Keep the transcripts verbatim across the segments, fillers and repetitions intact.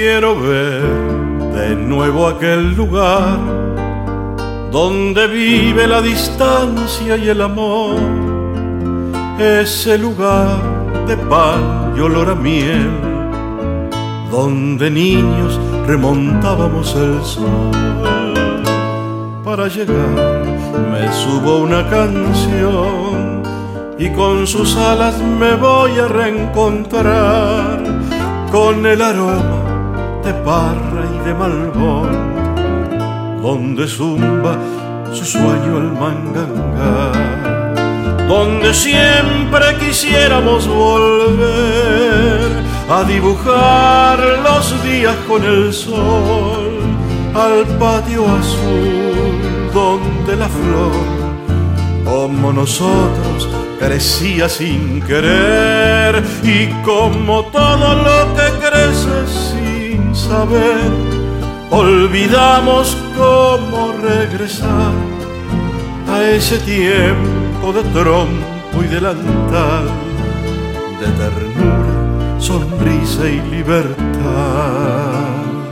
Quiero ver de nuevo aquel lugar donde vive la distancia y el amor, ese lugar de pan y olor a miel, donde niños remontábamos el sol. Para llegar me subo una canción y con sus alas me voy a reencontrar con el aroma de parra y de malbón, donde zumba su sueño el mangangá, donde siempre quisiéramos volver a dibujar los días con el sol, al patio azul donde la flor, como nosotros, crecía sin querer, y como todo lo que crece sin saber, olvidamos cómo regresar a ese tiempo de trompo y delantal, de ternura, sonrisa y libertad.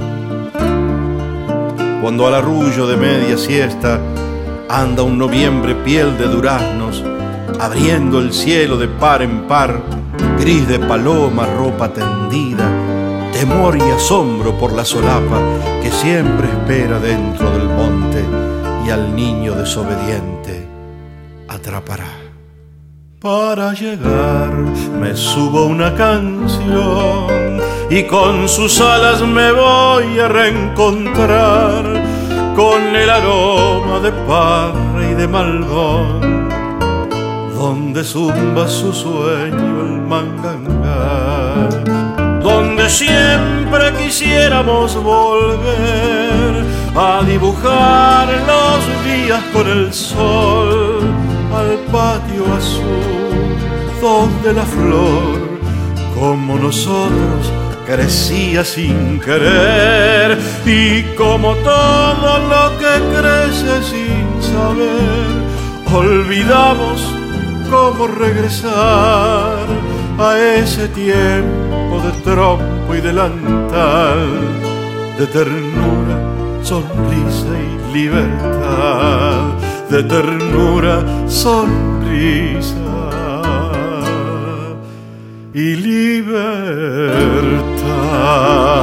Cuando al arrullo de media siesta anda un noviembre piel de duraznos, abriendo el cielo de par en par, gris de paloma, ropa tendida, temor y asombro por la solapa que siempre espera dentro del monte, y al niño desobediente atrapará. Para llegar me subo una canción y con sus alas me voy a reencontrar con el aroma de parra y de malbón, donde zumba su sueño el mangangá, donde siempre quisiéramos volver a dibujar los días con el sol, al patio azul donde la flor, como nosotros, crecía sin querer, y como todo lo que crece sin saber, olvidamos cómo regresar a ese tiempo de trompo y delantal, de ternura, sonrisa y libertad, de ternura, sonrisa y libertad.